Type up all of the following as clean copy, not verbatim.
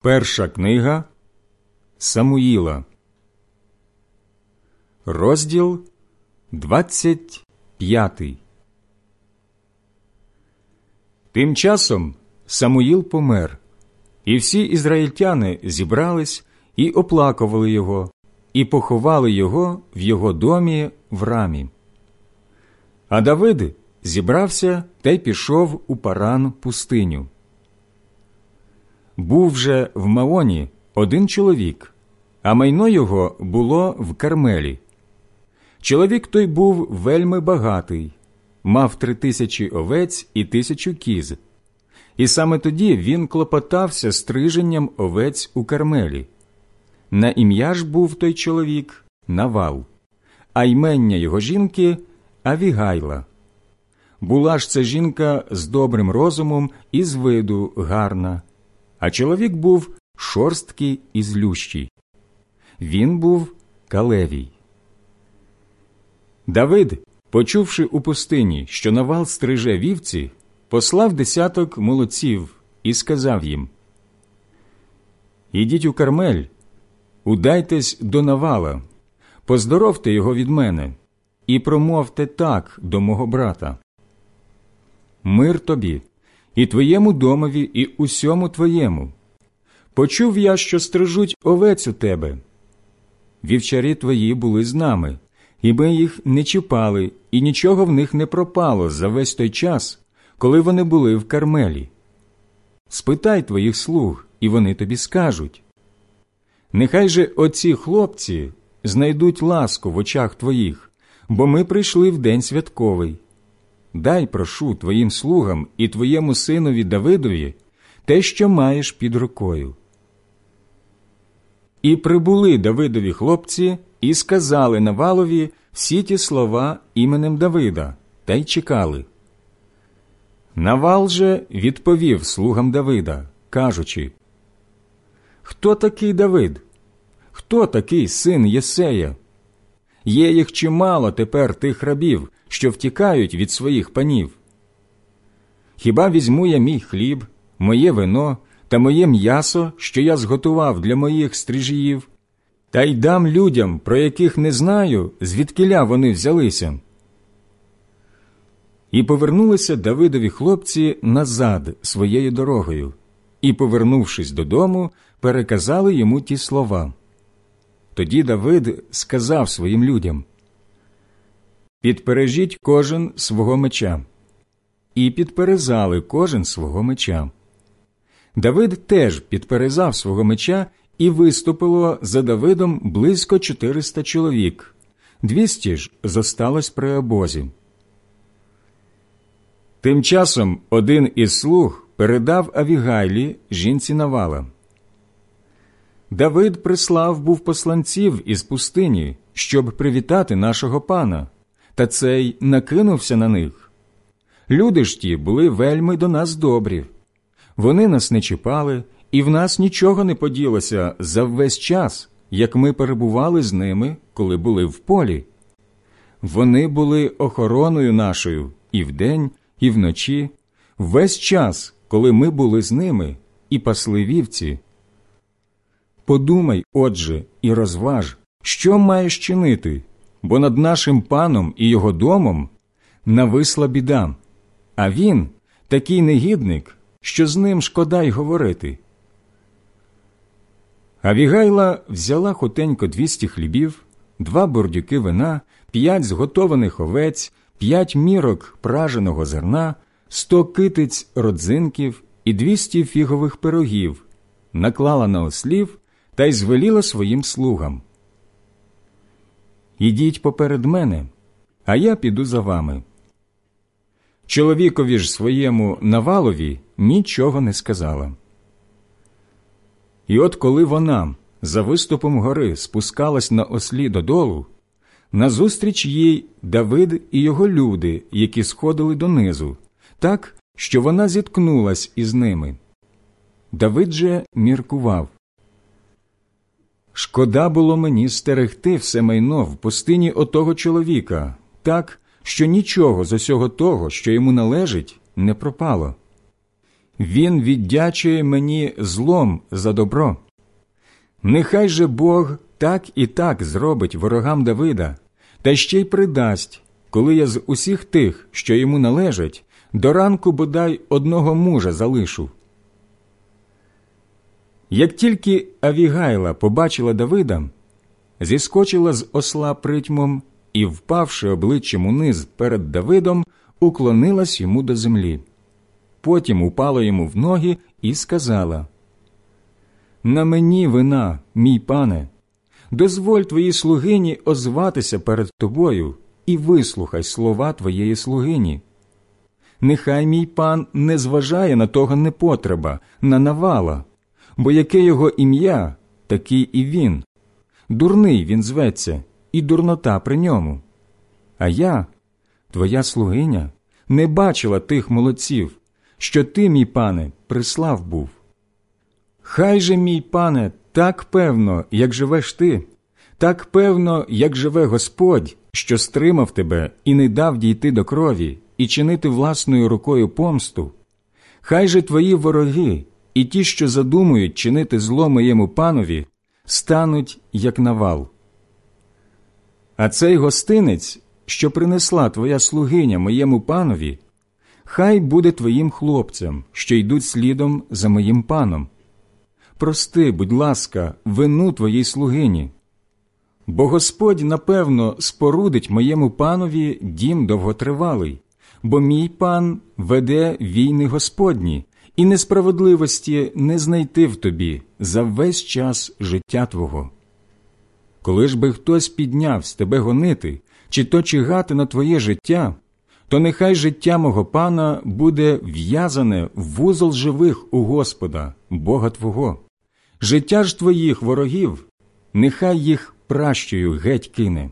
Перша книга Самуїла, розділ 25. Тим часом Самуїл помер, і всі ізраїльтяни зібрались і оплакували його, і поховали його в його домі в Рамі. А Давид зібрався та й пішов у Паран пустиню. Був же в Маоні один чоловік, а майно його було в Кармелі. Чоловік той був вельми багатий, мав 3000 овець і 1000 кіз. І саме тоді він клопотався стриженням овець у Кармелі. На ім'я ж був той чоловік Навал, а ймення його жінки Авігайла. Була ж це жінка з добрим розумом і з виду гарна, а чоловік був шорсткий і злющий. Він був Калевій. Давид, почувши у пустині, що Навал стриже вівці, послав 10 молодців і сказав їм: «Ідіть у Кармель, удайтесь до Навала, поздоровте його від мене і промовте так до мого брата: Мир тобі, і твоєму домові, і усьому твоєму. Почув я, що стрижуть овець у тебе. Вівчарі твої були з нами, і ми їх не чіпали, і нічого в них не пропало за весь той час, коли вони були в Кармелі. Спитай твоїх слуг, і вони тобі скажуть. Нехай же оці хлопці знайдуть ласку в очах твоїх, бо ми прийшли в день святковий. Дай, прошу, твоїм слугам і твоєму синові Давидові те, що маєш під рукою». І прибули Давидові хлопці і сказали Навалові всі ті слова іменем Давида, та й чекали. Навал же відповів слугам Давида, кажучи: «Хто такий Давид? Хто такий син Єсея? Є їх чимало тепер тих рабів, що втікають від своїх панів. Хіба візьму я мій хліб, моє вино та моє м'ясо, що я зготував для моїх стрижіїв, та й дам людям, про яких не знаю, звідкіля вони взялися?» І повернулися Давидові хлопці назад своєю дорогою, і, повернувшись додому, переказали йому ті слова. Тоді Давид сказав своїм людям: «Підпережіть кожен свого меча». І підперезали кожен свого меча. Давид теж підперезав свого меча, і виступило за Давидом близько 400 чоловік, 200 ж зосталось при обозі. Тим часом один із слуг передав Авігайлі, жінці Навала: «Давид прислав був посланців із пустині, щоб привітати нашого пана, та цей накинувся на них. Люди ж ті були вельми до нас добрі. Вони нас не чіпали, і в нас нічого не поділося за весь час, як ми перебували з ними, коли були в полі. Вони були охороною нашою і вдень, і вночі, весь час, коли ми були з ними і пасли вівці. Подумай, отже, і розваж, що маєш чинити, бо над нашим паном і його домом нависла біда, а він такий негідник, що з ним шкода й говорити». Авігайла взяла хутенько 200 хлібів, 2 бордюки вина, 5 зготованих овець, 5 мірок праженого зерна, 100 китиць родзинків і 200 фігових пирогів, наклала на ослів та й звеліла своїм слугам: «Ідіть поперед мене, а я піду за вами». Чоловікові ж своєму Навалові нічого не сказала. І от коли вона за виступом гори спускалась на ослі додолу, назустріч їй Давид і його люди, які сходили донизу, так, що вона зіткнулась із ними. Давид же міркував: «Шкода було мені стерегти все майно в пустині отого чоловіка, так, що нічого з усього того, що йому належить, не пропало. він віддячує мені злом за добро. Нехай же Бог так і так зробить ворогам Давида, та ще й придасть, коли я з усіх тих, що йому належать, до ранку бодай одного мужа залишу». Як тільки Авігайла побачила Давида, зіскочила з осла притьмом і, впавши обличчям униз перед Давидом, уклонилась йому до землі. Потім упала йому в ноги і сказала: «На мені вина, мій пане, дозволь твоїй слугині озватися перед тобою і вислухай слова твоєї слугині. Нехай мій пан не зважає на того непотреба, на Навала, бо яке його ім'я, такий і він. Дурний він зветься, і дурнота при ньому. А я, твоя слугиня, не бачила тих молодців, що ти, мій пане, прислав був. Хай же, мій пане, так певно, як живеш ти, так певно, як живе Господь, що стримав тебе і не дав дійти до крові, і чинити власною рукою помсту. Хай же твої вороги і ті, що задумують чинити зло моєму панові, стануть, як Навал. А цей гостинець, що принесла твоя слугиня моєму панові, хай буде твоїм хлопцям, що йдуть слідом за моїм паном. Прости, будь ласка, вину твоїй слугині. Бо Господь, напевно, спорудить моєму панові дім довготривалий, бо мій пан веде війни Господні, і несправедливості не знайти в тобі за весь час життя твого. Коли ж би хтось піднявсь тебе гонити, чи то чигати на твоє життя, то нехай життя мого пана буде в'язане в вузол живих у Господа, Бога твого. Життя ж твоїх ворогів, нехай їх пращою геть кине.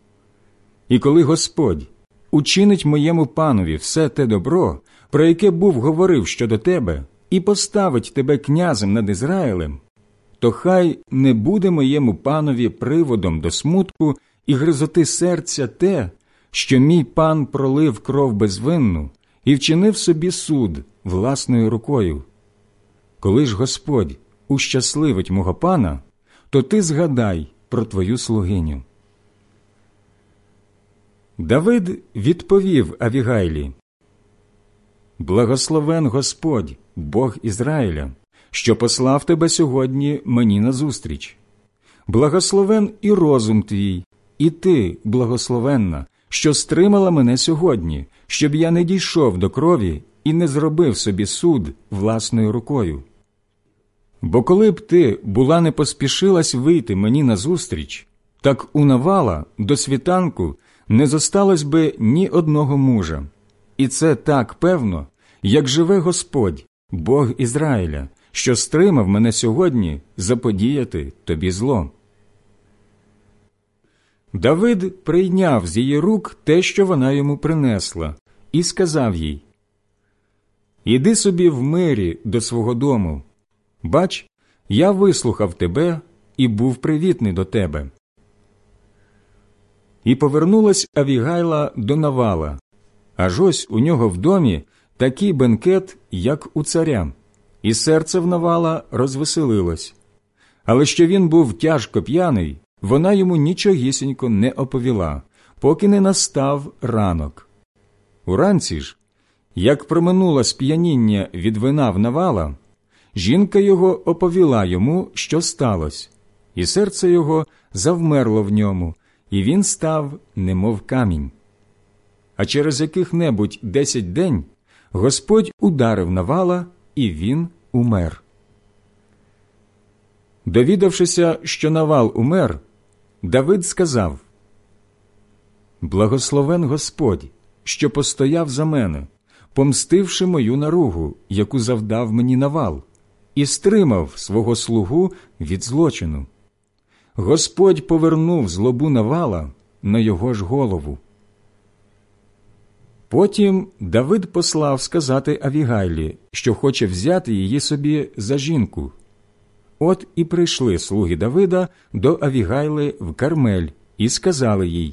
І коли Господь учинить моєму панові все те добро, про яке був говорив щодо тебе, і поставить тебе князем над Ізраїлем, то хай не буде моєму панові приводом до смутку і гризоти серця те, що мій пан пролив кров безвинну і вчинив собі суд власною рукою. Коли ж Господь ущасливить мого пана, то ти згадай про твою слугиню». Давид відповів Авігайлі: «Благословен Господь, Бог Ізраїля, що послав тебе сьогодні мені назустріч. Благословен і розум твій, і ти, благословенна, що стримала мене сьогодні, щоб я не дійшов до крові і не зробив собі суд власною рукою. Бо коли б ти була не поспішилась вийти мені назустріч, так у Навала до світанку не зосталось би ні одного мужа. І це так певно, як живе Господь, Бог Ізраїля, що стримав мене сьогодні заподіяти тобі зло». Давид прийняв з її рук те, що вона йому принесла, і сказав їй: «Іди собі в мирі до свого дому. Бач, я вислухав тебе і був привітний до тебе». І повернулась Авігайла до Навала, аж ось у нього в домі такий бенкет, як у царя, і серце в Навала розвеселилось. Але що він був тяжко п'яний, вона йому нічогісінько не оповіла, поки не настав ранок. Уранці ж, як проминуло сп'яніння від вина в Навала, жінка його оповіла йому, що сталося, і серце його завмерло в ньому, і він став немов камінь. А через яких-небудь 10 день Господь ударив Навала, і він умер. Довідавшися, що Навал умер, Давид сказав: «Благословен Господь, що постояв за мене, помстивши мою наругу, яку завдав мені Навал, і стримав свого слугу від злочину. Господь повернув злобу Навала на його ж голову». Потім Давид послав сказати Авігайлі, що хоче взяти її собі за жінку. От і прийшли слуги Давида до Авігайли в Кармель і сказали їй: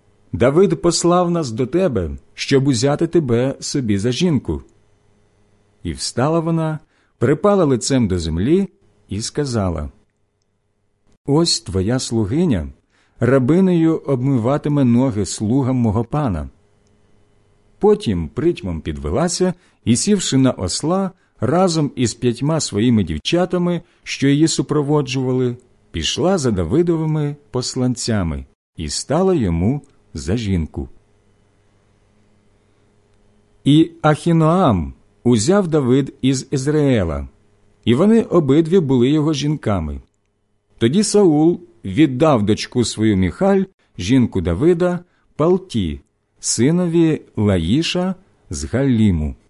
«Давид послав нас до тебе, щоб узяти тебе собі за жінку». І встала вона, припала лицем до землі і сказала: «Ось твоя слугиня, рабинею обмиватиме ноги слугам мого пана». Потім притьмом підвелася і, сівши на осла, разом із 5 своїми дівчатами, що її супроводжували, пішла за Давидовими посланцями і стала йому за жінку. І Ахіноам узяв Давид із Ізраїла, і вони обидві були його жінками. Тоді Саул віддав дочку свою Міхаль, жінку Давида, Палті, синові Лаїша з Галліму.